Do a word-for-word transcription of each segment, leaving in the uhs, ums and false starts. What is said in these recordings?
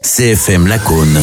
C F M Lacaune,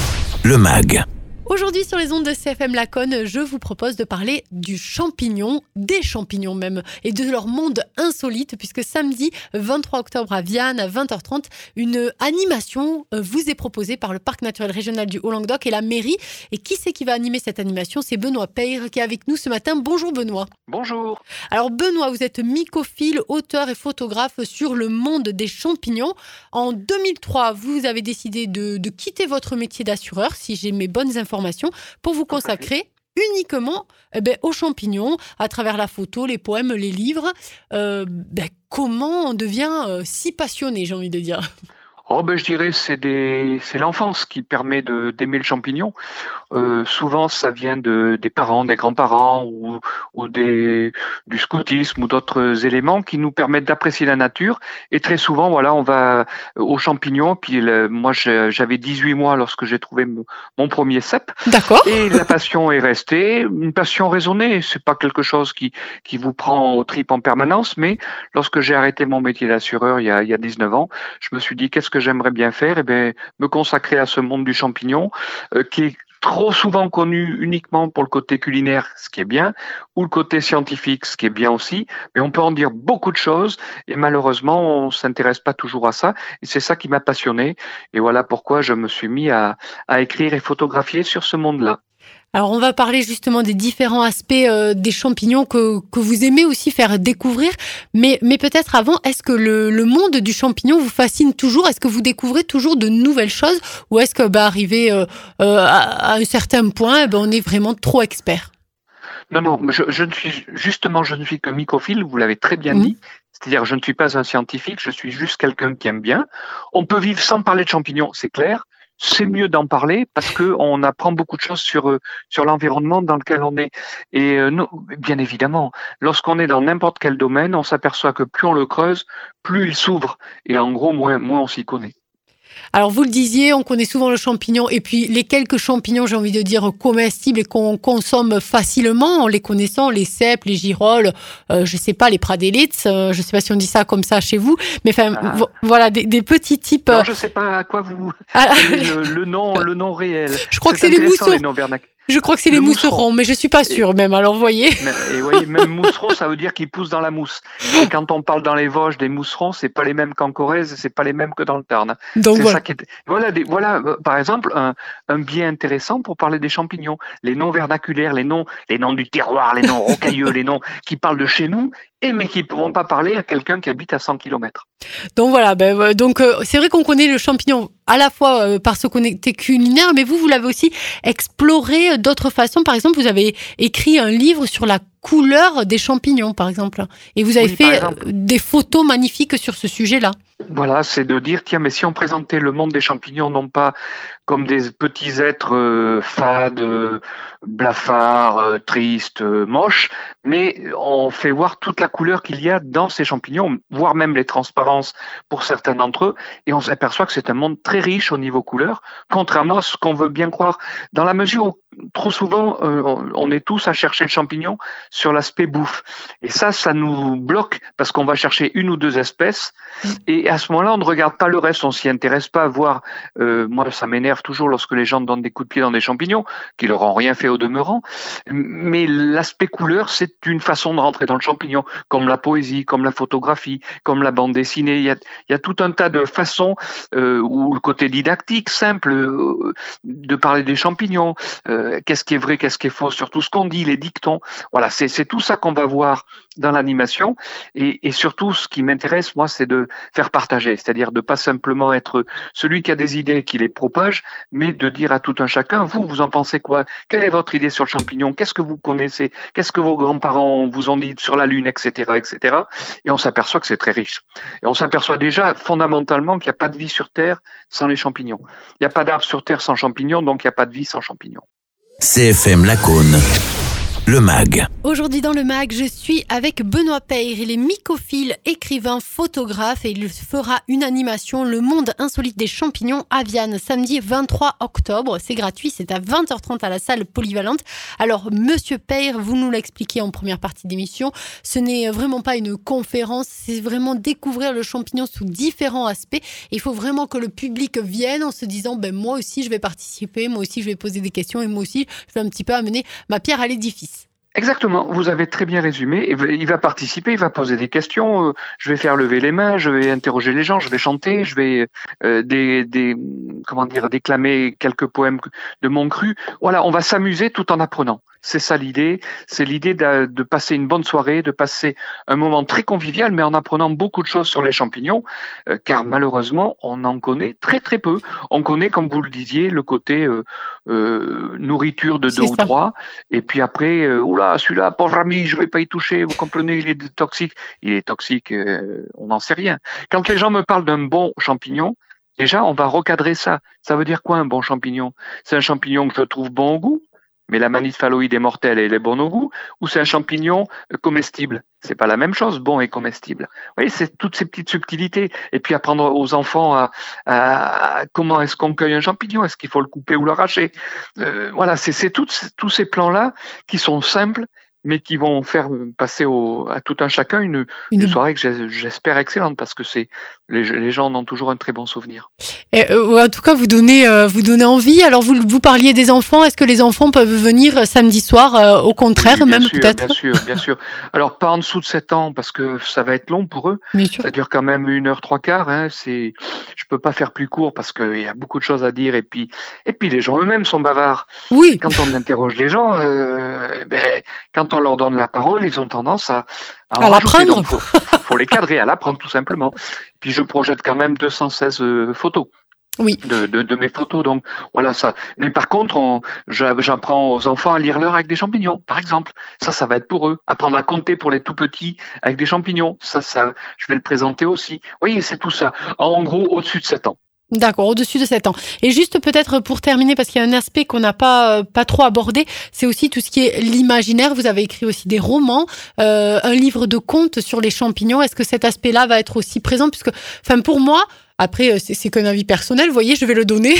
le M A G. Aujourd'hui sur les ondes de C F M Lacaune, je vous propose de parler du champignon, des champignons même, et de leur monde insolite, puisque samedi vingt-trois octobre à Vianne, à vingt heures trente, une animation vous est proposée par le Parc naturel régional du Haut-Languedoc et la mairie. Et qui c'est qui va animer cette animation ? C'est Benoît Peyre qui est avec nous ce matin. Bonjour Benoît. Bonjour. Alors Benoît, vous êtes mycophile, auteur et photographe sur le monde des champignons. En deux mille trois, vous avez décidé de, de quitter votre métier d'assureur, si j'ai mes bonnes informations, pour vous consacrer uniquement eh ben, aux champignons, à travers la photo, les poèmes, les livres. Euh, ben, comment on devient euh, si passionné, j'ai envie de dire ? Oh ben je dirais c'est des c'est l'enfance qui permet de d'aimer le champignon. Euh, souvent ça vient de des parents, des grands-parents ou ou des du scoutisme ou d'autres éléments qui nous permettent d'apprécier la nature. Et très souvent voilà on va aux champignons. Puis le, moi je, j'avais dix-huit mois lorsque j'ai trouvé mon, mon premier cep. D'accord. Et la passion est restée, une passion raisonnée. C'est pas quelque chose qui qui vous prend aux tripes en permanence. Mais lorsque j'ai arrêté mon métier d'assureur il y a il y a dix-neuf ans, je me suis dit qu'est-ce que j'aimerais bien faire, eh bien, me consacrer à ce monde du champignon euh, qui est trop souvent connu uniquement pour le côté culinaire, ce qui est bien, ou le côté scientifique, ce qui est bien aussi, mais on peut en dire beaucoup de choses et malheureusement, on s'intéresse pas toujours à ça et c'est ça qui m'a passionné et voilà pourquoi je me suis mis à, à écrire et photographier sur ce monde-là. Alors, on va parler justement des différents aspects euh, des champignons que, que vous aimez aussi faire découvrir. Mais, mais peut-être avant, est-ce que le, le monde du champignon vous fascine toujours ? Est-ce que vous découvrez toujours de nouvelles choses ? Ou est-ce que, bah, arrivé euh, euh, à, à un certain point, eh ben, on est vraiment trop expert ? Non, non, je, je ne suis justement, je ne suis que mycophile, vous l'avez très bien Mmh. dit. C'est-à-dire, je ne suis pas un scientifique, je suis juste quelqu'un qui aime bien. On peut vivre sans parler de champignons, c'est clair. C'est mieux d'en parler parce que on apprend beaucoup de choses sur sur l'environnement dans lequel on est. Et euh, nous, bien évidemment, lorsqu'on est dans n'importe quel domaine, on s'aperçoit que plus on le creuse, plus il s'ouvre. Et en gros, moins moins on s'y connaît. Alors, vous le disiez, on connaît souvent le champignon et puis les quelques champignons, j'ai envie de dire, comestibles et qu'on consomme facilement en les connaissant, les cèpes, les girolles, euh, je sais pas, les pradélitz, euh, je sais pas si on dit ça comme ça chez vous, mais enfin, Ah. vo- voilà, des, des petits types... Non, euh, je sais pas à quoi vous ah, le, le nom le nom réel. je crois que c'est les intéressant, mousserons. les noms vernac- Je crois que c'est Le les mousseron. mousserons, mais je suis pas sûre même, alors vous voyez. Et voyez, même mousseron, ça veut dire qu'il pousse dans la mousse. Et quand on parle dans les Vosges des mousserons, c'est pas les mêmes qu'en Corrèze, c'est pas les mêmes que dans le Tarn. Donc C'est voilà. ça qui est... Voilà, des... voilà, euh, par exemple, un, un biais intéressant pour parler des champignons. Les noms vernaculaires, les noms, les noms du terroir, les noms rocailleux, les noms qui parlent de chez nous, et mais qui ne pourront pas parler à quelqu'un qui habite à cent kilomètres. Donc voilà, ben, euh, donc euh, c'est vrai qu'on connaît le champignon à la fois euh, par ce côté culinaire, mais vous, vous l'avez aussi exploré euh, d'autres façons. Par exemple, vous avez écrit un livre sur la couleur des champignons, par exemple. Et vous avez Oui, par fait exemple. euh, des photos magnifiques sur ce sujet-là. Voilà, c'est de dire, tiens, mais si on présentait le monde des champignons non pas comme des petits êtres euh, fades, euh, blafards, euh, tristes, euh, moches, mais on fait voir toute la couleur qu'il y a dans ces champignons, voire même les transparences pour certains d'entre eux, et on s'aperçoit que c'est un monde très riche au niveau couleur, contrairement à ce qu'on veut bien croire, dans la mesure où trop souvent euh, on est tous à chercher le champignon sur l'aspect bouffe. Et ça, ça nous bloque parce qu'on va chercher une ou deux espèces, et à ce moment-là, on ne regarde pas le reste, on s'y intéresse pas à voir. Euh, moi, ça m'énerve toujours lorsque les gens donnent des coups de pied dans des champignons, qui leur ont rien fait au demeurant. Mais l'aspect couleur, c'est une façon de rentrer dans le champignon, comme la poésie, comme la photographie, comme la bande dessinée. Il y a, il y a tout un tas de façons, euh, ou le côté didactique, simple, euh, de parler des champignons. Euh, qu'est-ce qui est vrai, qu'est-ce qui est faux, sur tout ce qu'on dit, les dictons. Voilà, c'est, c'est tout ça qu'on va voir dans l'animation. Et, et surtout, ce qui m'intéresse, moi, c'est de faire partager, c'est-à-dire de pas simplement être celui qui a des idées, qui les propage, mais de dire à tout un chacun, vous, vous en pensez quoi ? Quelle est votre idée sur le champignon ? Qu'est-ce que vous connaissez ? Qu'est-ce que vos grands-parents vous ont dit sur la Lune, et cetera, et cetera. Et on s'aperçoit que c'est très riche. Et on s'aperçoit déjà fondamentalement qu'il n'y a pas de vie sur Terre sans les champignons. Il n'y a pas d'arbre sur Terre sans champignons, donc il n'y a pas de vie sans champignons. C F M Lacaune. le mag. Aujourd'hui dans le mag, je suis avec Benoît Peyre. Il est mycophile, écrivain, photographe et il fera une animation Le monde insolite des champignons à Viane, samedi vingt-trois octobre. C'est gratuit, c'est à vingt heures trente à la salle polyvalente. Alors, Monsieur Peyre, vous nous l'expliquez en première partie d'émission, ce n'est vraiment pas une conférence, c'est vraiment découvrir le champignon sous différents aspects. Il faut vraiment que le public vienne en se disant, ben moi aussi je vais participer, moi aussi je vais poser des questions et moi aussi je vais un petit peu amener ma pierre à l'édifice. Exactement, vous avez très bien résumé. Il va participer, il va poser des questions. Je vais faire lever les mains, je vais interroger les gens, je vais chanter, je vais euh, des, des, comment dire, déclamer quelques poèmes de mon cru. Voilà, on va s'amuser tout en apprenant. C'est ça l'idée. C'est l'idée de, de passer une bonne soirée, de passer un moment très convivial, mais en apprenant beaucoup de choses sur les champignons, euh, car malheureusement, on en connaît très très peu. On connaît, comme vous le disiez, le côté euh, euh, nourriture de deux ou trois, et puis après, euh, oula, celui-là, pauvre ami, je vais pas y toucher. Vous comprenez, il est toxique. Il est toxique, euh, on n'en sait rien. Quand les gens me parlent d'un bon champignon, déjà, on va recadrer ça. Ça veut dire quoi un bon champignon? C'est un champignon que je trouve bon au goût, mais la manite phalloïde est mortelle et elle est bonne au goût, ou c'est un champignon comestible? C'est pas la même chose, bon et comestible. Vous voyez, c'est toutes ces petites subtilités. Et puis apprendre aux enfants à, à, à comment est-ce qu'on cueille un champignon, est-ce qu'il faut le couper ou l'arracher. Euh, voilà, c'est, c'est toutes, tous ces plans-là qui sont simples, mais qui vont faire passer au, à tout un chacun une, une... une soirée que j'espère excellente, parce que c'est les, les gens en ont toujours un très bon souvenir. Et, euh, en tout cas, vous donnez, euh, vous donnez envie. Alors, vous, vous parliez des enfants. Est-ce que les enfants peuvent venir samedi soir, euh, au contraire, oui, même sûr, peut-être? Bien sûr, bien sûr. Alors, pas en dessous de sept ans, parce que ça va être long pour eux. Bien sûr. Ça dure quand même une heure trois quarts. Hein. C'est, je peux pas faire plus court parce qu'il y a beaucoup de choses à dire. Et puis, et puis les gens eux-mêmes sont bavards. Oui. Quand on interroge les gens, euh, ben, quand on leur donne la parole, ils ont tendance à, à, à l'apprendre. Il faut, faut les cadrer, à l'apprendre tout simplement. Puis je projette quand même deux cent seize euh, photos. Oui. De, de, de mes photos, donc voilà ça. Mais par contre, on, j'apprends aux enfants à lire l'heure avec des champignons, par exemple. Ça, ça va être pour eux. Apprendre à compter pour les tout petits avec des champignons. Ça, ça, je vais le présenter aussi. Vous voyez, c'est tout ça. En gros, au-dessus de sept ans. D'accord, au-dessus de sept ans. Et juste peut-être pour terminer, parce qu'il y a un aspect qu'on n'a pas euh, pas trop abordé, c'est aussi tout ce qui est l'imaginaire. Vous avez écrit aussi des romans, euh, un livre de contes sur les champignons. Est-ce que cet aspect-là va être aussi présent? Puisque, enfin, pour moi, après, c'est, c'est qu'un avis personnel, vous voyez, je vais le donner.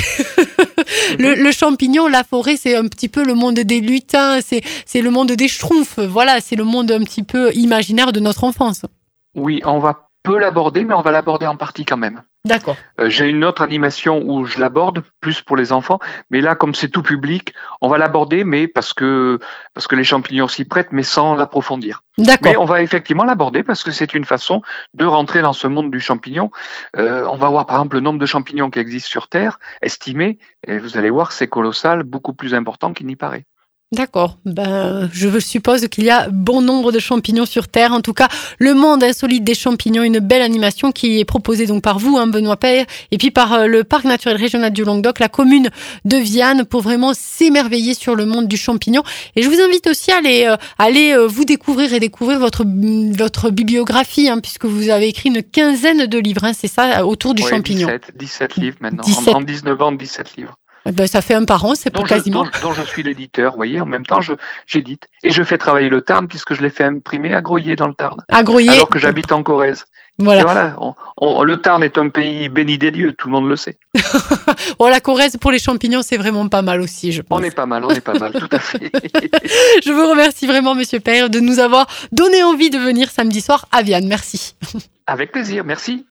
le, le champignon, la forêt, c'est un petit peu le monde des lutins, c'est, c'est le monde des schtroumpfs. Voilà, c'est le monde un petit peu imaginaire de notre enfance. Oui, on va peu l'aborder, mais on va l'aborder en partie quand même. D'accord. Euh, j'ai une autre animation où je l'aborde plus pour les enfants, mais là, comme c'est tout public, on va l'aborder, mais parce que parce que les champignons s'y prêtent, mais sans l'approfondir. D'accord. Mais on va effectivement l'aborder parce que c'est une façon de rentrer dans ce monde du champignon. Euh, on va voir par exemple le nombre de champignons qui existent sur Terre, estimé, et vous allez voir, c'est colossal, beaucoup plus important qu'il n'y paraît. D'accord. Ben, je suppose qu'il y a bon nombre de champignons sur Terre. En tout cas, le monde insolite des champignons, une belle animation qui est proposée donc par vous, hein, Benoît Peyre, et puis par le Parc naturel régional du Languedoc, la commune de Viane, pour vraiment s'émerveiller sur le monde du champignon. Et je vous invite aussi à aller, euh, aller euh, vous découvrir et découvrir votre, votre bibliographie, hein, puisque vous avez écrit une quinzaine de livres, hein, c'est ça, autour du ouais, champignon. dix-sept, dix-sept livres maintenant. dix-sept. En, en dix-neuf ans, dix-sept livres. Ben, ça fait un par an, c'est pas quasiment. Je, dont, dont je suis l'éditeur, vous voyez, en même temps, je, j'édite. Et je fais travailler le Tarn, puisque je l'ai fait imprimer à Groyer, dans le Tarn. À Groyer. Alors que j'habite en Corrèze. Voilà. Et voilà, on, on, le Tarn est un pays béni des dieux, tout le monde le sait. Bon, la Corrèze pour les champignons, c'est vraiment pas mal aussi, je pense. On est pas mal, on est pas mal, tout à fait. Je vous remercie vraiment, Monsieur Peyre, de nous avoir donné envie de venir samedi soir à Viane. Merci. Avec plaisir, merci.